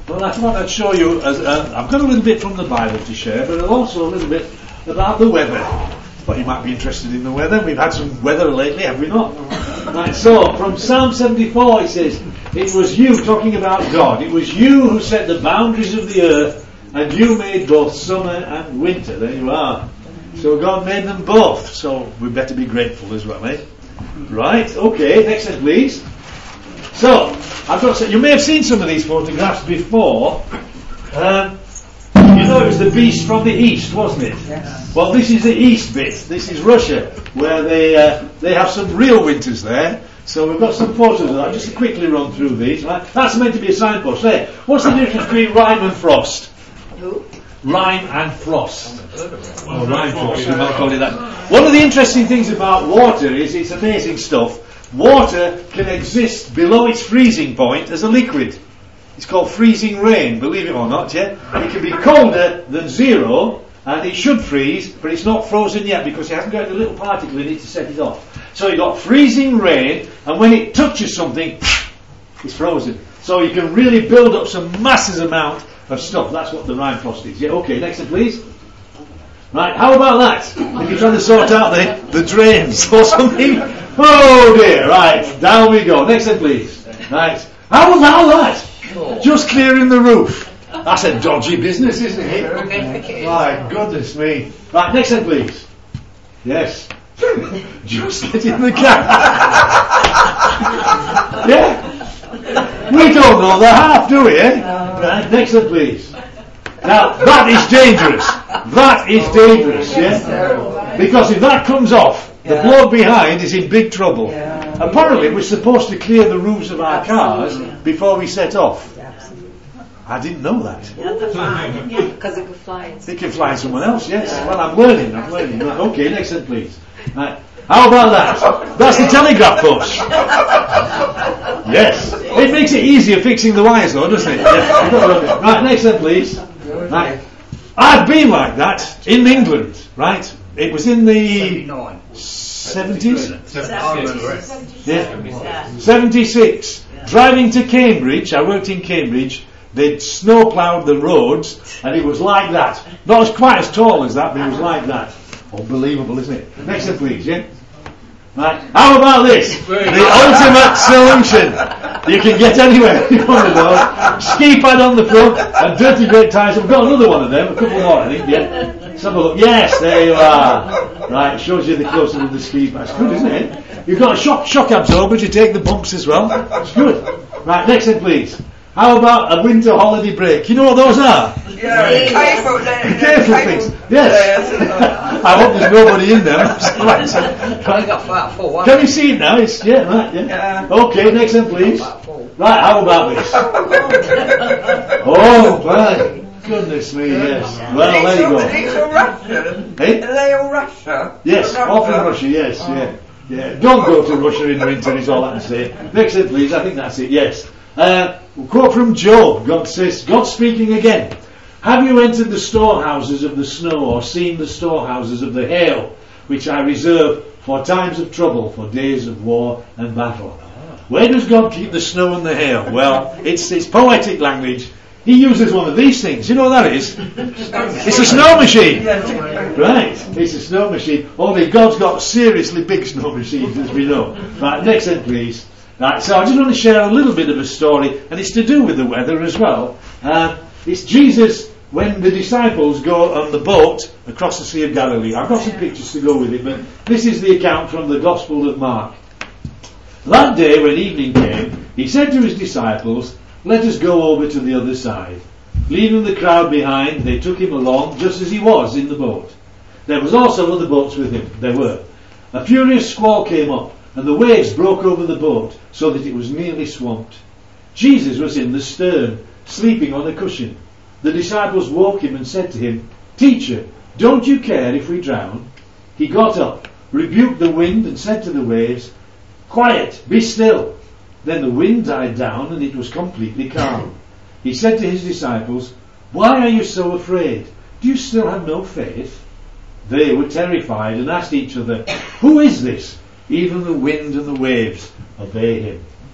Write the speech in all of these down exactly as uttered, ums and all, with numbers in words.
Well, I thought I'd show you, as, uh, I've got a little bit from the Bible to share, but also a little bit about the weather. But you might be interested in the weather. We've had some weather lately, have we not? Right, so, from Psalm seventy-four it says, it was you, talking about God, it was you who set the boundaries of the earth, and you made both summer and winter. There you are. So God made them both, so we better be grateful as well, eh? Right, okay, next slide please. So, I've got to say, you may have seen some of these photographs before. Um, you know it was the beast from the east, wasn't it? Yes. Well, this is the east bit. This is Russia, where they uh, they have some real winters there. So we've got some photos of that. Just to quickly run through these. Right? That's meant to be a signpost. There. What's the difference between rime and frost? Who? Rime and frost. Oh, rime frost. We might call it that. One of the interesting things about water is it's amazing stuff. Water can exist below its freezing point as a liquid. It's called freezing rain, believe it or not, yeah? It can be colder than zero, and it should freeze, but it's not frozen yet because it hasn't got a little particle in it to set it off. So you've got freezing rain, and when it touches something, it's frozen. So you can really build up some massive amount of stuff. That's what the rime frost is. Yeah, okay, next one please. Right, how about that? If you're trying to sort out the, the drains or something. Oh dear, right, down we go. Next one please. Right, how about that? Just clearing the roof. That's a dodgy business, isn't it? My goodness me. Right, next one please. Yes. Just get in the car. Yeah? We don't know the half, do we, eh? Right, next one please. Now, that is dangerous. That is dangerous, yeah? Because if that comes off, the bloke behind is in big trouble. Apparently, we're supposed to clear the roofs of our cars before we set off. I didn't know that. Because it could fly. It can fly someone else, yes. Well, I'm learning, I'm learning. Right, okay, next one, please. Right. How about that? That's the telegraph post. Yes. It makes it easier fixing the wires, though, doesn't it? Yeah. Right, next one, please. Right. I've been like that in England, right? It was in the seventies? Yeah. seventy-six. Driving to Cambridge, I worked in Cambridge, they'd snow ploughed the roads, and it was like that. Not as quite as tall as that, but it was like that. Unbelievable, isn't it? Next one, please, yeah? Right. How about this? The ultimate solution. You can get anywhere with one of those. Ski pad on the front and dirty brake tyres. We've got another one of them, a couple more, I think, yeah? Let's have a look. Yes, there you are. Right, shows you the closer of the ski pad. It's good, isn't it? You've got a shock, shock absorber to take the bumps as well. It's good. Right, next one, please. How about a winter holiday break? You know what those are? Yeah, careful, careful things. Yes. I hope there's nobody in there. Right. Can you see it now? It's, yeah, right, yeah. yeah. Okay, next one, please. Right, how about this? Oh, my goodness me, yes. Well, there you go. Are these all Russian? Eh? Are they all Russia? Yes, all from Russia, yes, yeah. Yeah. Don't go to Russia in winter, is all I can say. Next one, please. I think that's it, yes. Uh, quote from Job. God says, God speaking again. Have you entered the storehouses of the snow, or seen the storehouses of the hail, which I reserve for times of trouble, for days of war and battle? Where does God keep the snow and the hail? Well, it's, it's poetic language. He uses one of these things. You know what that is? It's a snow machine. Right. It's a snow machine. Only God's got seriously big snow machines, as we know. Right, next one, please. Right, so I just want to share a little bit of a story, and it's to do with the weather as well. Uh, it's Jesus, when the disciples go on the boat across the Sea of Galilee. I've got some pictures to go with it, but this is the account from the Gospel of Mark. That day, when evening came, he said to his disciples, "Let us go over to the other side." Leaving the crowd behind, they took him along just as he was in the boat. There was also other boats with him. There were. A furious squall came up, and the waves broke over the boat, so that it was nearly swamped. Jesus was in the stern, sleeping on a cushion. The disciples woke him and said to him, "Teacher, don't you care if we drown?" He got up, rebuked the wind, and said to the waves, "Quiet, be still." Then the wind died down, and it was completely calm. He said to his disciples, "Why are you so afraid? Do you still have no faith?" They were terrified and asked each other, "Who is this? Even the wind and the waves obey him."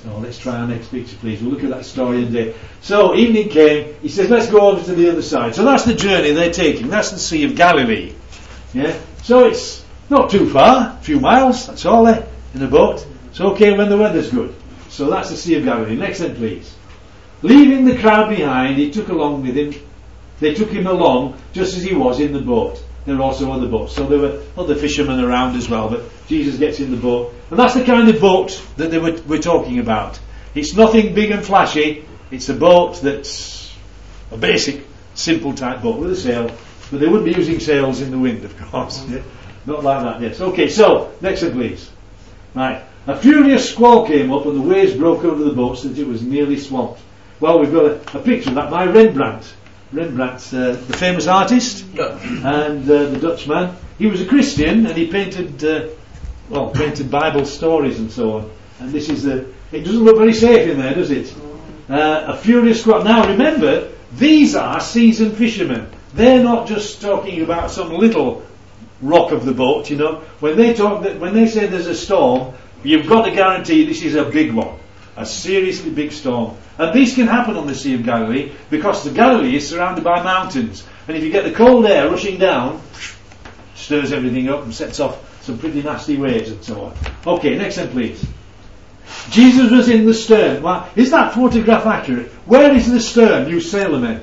So let's try our next picture, please. We'll look at that story in a day. So evening came. He says, let's go over to the other side. So that's the journey they're taking. That's the Sea of Galilee. Yeah. So it's not too far, a few miles. That's all there in a boat. It's okay when the weather's good. So that's the Sea of Galilee. Next then, please. Leaving the crowd behind, he took along with him. They took him along just as he was in the boat. There were also other boats. So there were other fishermen around as well. But Jesus gets in the boat. And that's the kind of boat that they were, we're talking about. It's nothing big and flashy. It's a boat that's a basic, simple type boat with a sail. But they wouldn't be using sails in the wind, of course. Yeah? Not like that, yes. Okay, so, next one please. Right. A furious squall came up and the waves broke over the boat so that it was nearly swamped. Well, we've got a, a picture of that by Rembrandt. Rembrandt, uh, the famous artist and uh, the Dutchman. He was a Christian and he painted, uh, well, painted Bible stories and so on. And this is the. It doesn't look very safe in there, does it? Uh, a furious squall. Now remember, these are seasoned fishermen. They're not just talking about some little rock of the boat. You know, when they talk, that when they say there's a storm, you've got to guarantee this is a big one. A seriously big storm. And these can happen on the Sea of Galilee because the Galilee is surrounded by mountains. And if you get the cold air rushing down, stirs everything up and sets off some pretty nasty waves and so on. Okay, next one please. Jesus was in the stern. Well, is that photograph accurate? Where is the stern, you sailormen?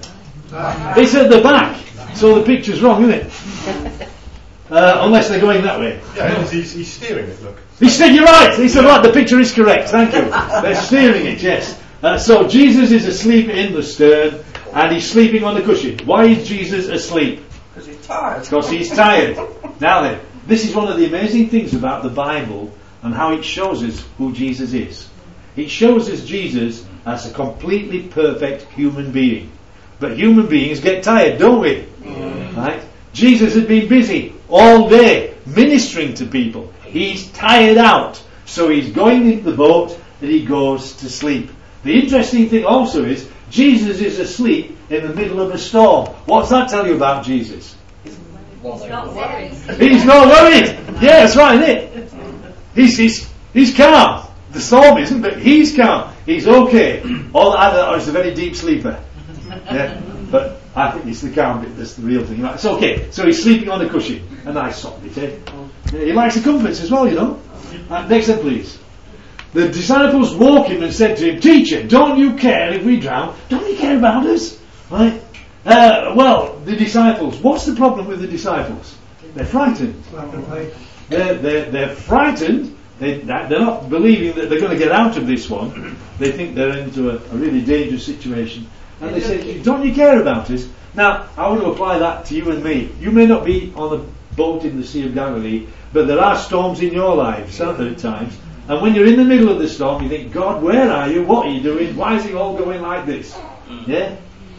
It's at the back. So the picture's wrong, isn't it? Uh, unless they're going that way. Yeah, he's, he's steering it, look. He's steering, you're right. He's right. The picture is correct. Thank you. They're steering it, yes. Uh, so Jesus is asleep in the stern and he's sleeping on the cushion. Why is Jesus asleep? Because he's tired. Because he's tired. Now then, this is one of the amazing things about the Bible and how it shows us who Jesus is. It shows us Jesus as a completely perfect human being. But human beings get tired, don't we? Mm. Right? Jesus had been busy all day ministering to people. He's tired out. So he's going into the boat and he goes to sleep. The interesting thing also is Jesus is asleep in the middle of a storm. What's that tell you about Jesus? He's not worried. He's not worried. Yeah, that's right, isn't it? He's, he's, he's calm. The storm isn't, but he's calm. He's okay. All that other is a very deep sleeper. Yeah, but I think it's the calm bit that's the real thing. It's okay. So he's sleeping on a cushion. A nice soft bit, eh? Yeah, he likes the comforts as well, you know. Uh, next one, please. The disciples woke him and said to him, Teacher, don't you care if we drown? Don't you care about us? Right? Uh, well, the disciples, what's the problem with the disciples? They're frightened. They're, they're, they're frightened. They, they're not believing that they're going to get out of this one. They think they're into a, a really dangerous situation. And they say, don't you care about us? Now, I want to apply that to you and me. You may not be on a boat in the Sea of Galilee, but there are storms in your lives, aren't there, at times? And when you're in the middle of the storm, you think, God, where are you? What are you doing? Why is it all going like this? Yeah?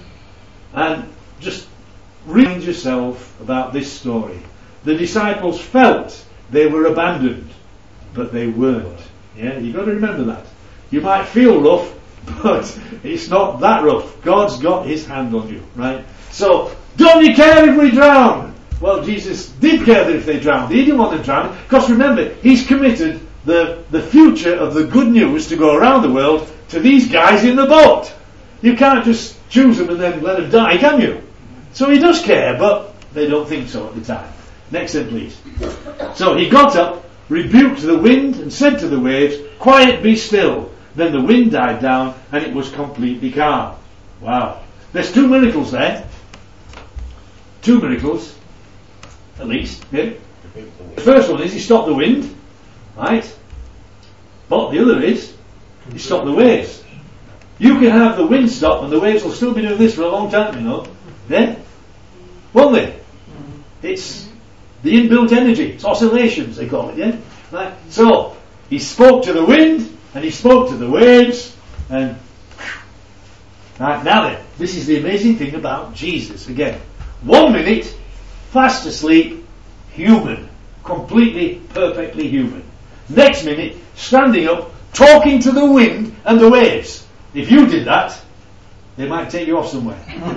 And just remind yourself about this story. The disciples felt they were abandoned, but they weren't. Yeah? You've got to remember that. You might feel rough, but it's not that rough. God's got his hand on you, right? So, don't you care if we drown? Well, Jesus did care that if they drowned. He didn't want them to drown. Because remember, he's committed the, the future of the good news to go around the world to these guys in the boat. You can't just choose them and then let them die, can you? So he does care, but they don't think so at the time. Next then, please. So he got up, rebuked the wind, and said to the waves, Quiet, be still. Then the wind died down, and it was completely calm. Wow. There's two miracles there. Two miracles, at least. Yeah. The first one is he stopped the wind, right? But the other is he stopped the waves. You can have the wind stop, and the waves will still be doing this for a long time, you know. Yeah? Won't they? It's the inbuilt energy. It's oscillations, they call it, yeah? Right? So, he spoke to the wind, and he spoke to the waves, and right, now then, this is the amazing thing about Jesus again. One minute, fast asleep, human, completely, perfectly human. Next minute, standing up, talking to the wind and the waves. If you did that, they might take you off somewhere.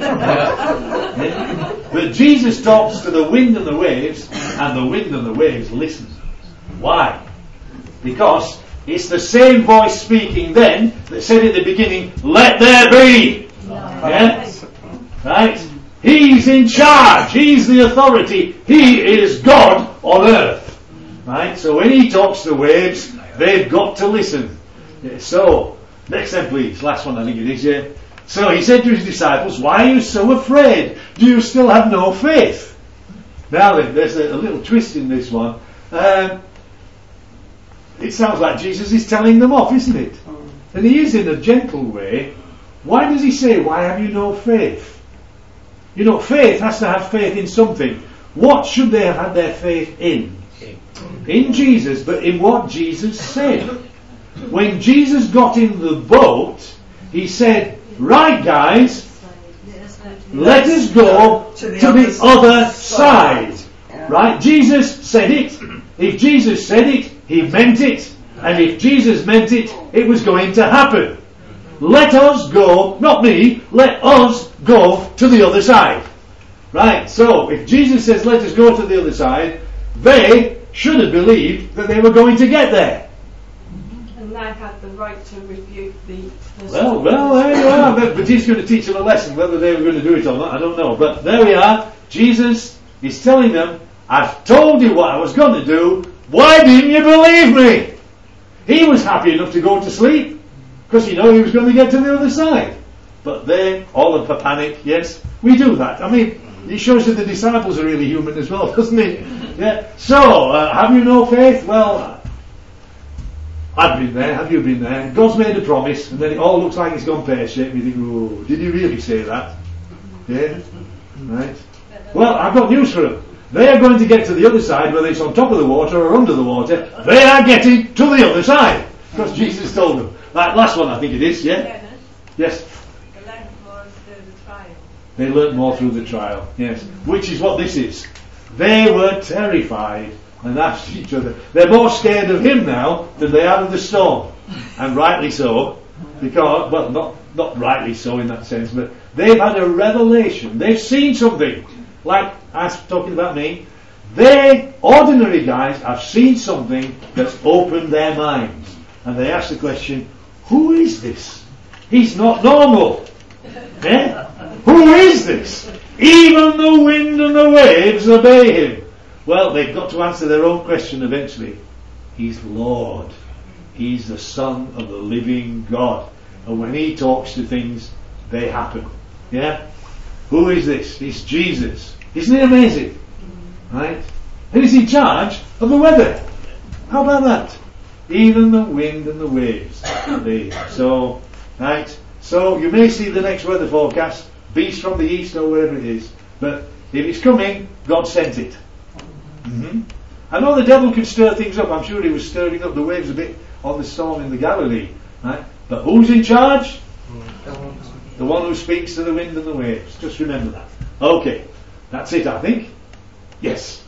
Yeah? But Jesus talks to the wind and the waves, and the wind and the waves listen. Why? Because It's the same voice speaking then that said at the beginning, let there be. Yeah? Right? He's in charge. He's the authority. He is God on earth. Right? So when he talks to waves, they've got to listen. Yeah, so, next then please. Last one I think it is, yeah. So he said to his disciples, why are you so afraid? Do you still have no faith? Now then, there's a, a little twist in this one. Um, it sounds like Jesus is telling them off, isn't it? And he is in a gentle way. Why does he say, why have you no faith? You know, faith has to have faith in something. What should they have had their faith in? In Jesus, but in what Jesus said. When Jesus got in the boat, he said, right guys, let us go to the, to the other side. Yeah. Right? Jesus said it. If Jesus said it, he meant it. And if Jesus meant it, it was going to happen. Let us go, not me, let us go to the other side. Right? So, if Jesus says let us go to the other side, they should have believed that they were going to get there. And they had the right to rebuke the... the well, well, there you are. But, but he's going to teach them a lesson. Whether they were going to do it or not, I don't know. But there we are. Jesus is telling them, I've told you what I was going to do. Why didn't you believe me? He was happy enough to go to sleep because he knew he was going to get to the other side. But they, all of a panic, yes, we do that. I mean, it shows that the disciples are really human as well, doesn't it? Yeah. So, uh, have you no faith? Well, I've been there. Have you been there? God's made a promise, and then it all looks like it's gone pear-shaped. And you think, oh, did he really say that? Yeah. Right. Well, I've got news for them. They are going to get to the other side, whether it's on top of the water or under the water. They are getting to the other side because Jesus told them. Right, last one, I think it is. Yeah. Yes. They learnt more through the trial, yes. Which is what this is. They were terrified and asked each other. They're more scared of him now than they are of the storm. And rightly so. Because, well, not, not rightly so in that sense, but they've had a revelation. They've seen something. Like, I was talking about me. They, ordinary guys, have seen something that's opened their minds. And they ask the question, who is this? He's not normal. Eh? Who is this? Even the wind and the waves obey him. Well, they've got to answer their own question eventually. He's Lord. He's the Son of the living God. And when he talks to things, they happen. Yeah? Who is this? It's Jesus. Isn't it amazing? Right? And he's in charge of the weather. How about that? Even the wind and the waves obey him. So, right? So you may see the next weather forecast, beast from the east or wherever it is, but if it's coming, God sent it. Mm-hmm. I know the devil can stir things up. I'm sure he was stirring up the waves a bit on the storm in the Galilee. Right? But who's in charge? The one who speaks to the wind and the waves. Just remember that. Okay, that's it, I think. Yes.